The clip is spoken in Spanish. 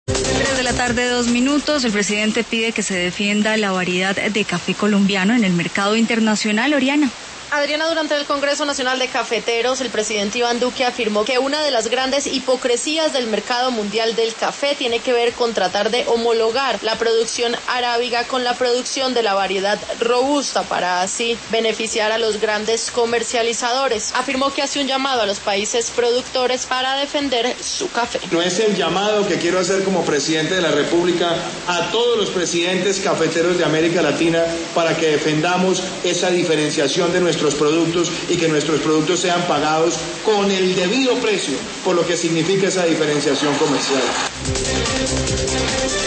3 de la tarde, 2 minutos. El presidente pide que se defienda la variedad de café colombiano en el mercado internacional. Oriana. Adriana, durante el Congreso Nacional de Cafeteros, el presidente Iván Duque afirmó que una de las grandes hipocresías del mercado mundial del café tiene que ver con tratar de homologar la producción arábiga con la producción de la variedad robusta para así beneficiar a los grandes comercializadores. Afirmó que hace un llamado a los países productores para defender su café. No es el llamado que quiero hacer como presidente de la República a todos los presidentes cafeteros de América Latina para que defendamos esa diferenciación de nuestros productos y que nuestros productos sean pagados con el debido precio por lo que significa esa diferenciación comercial.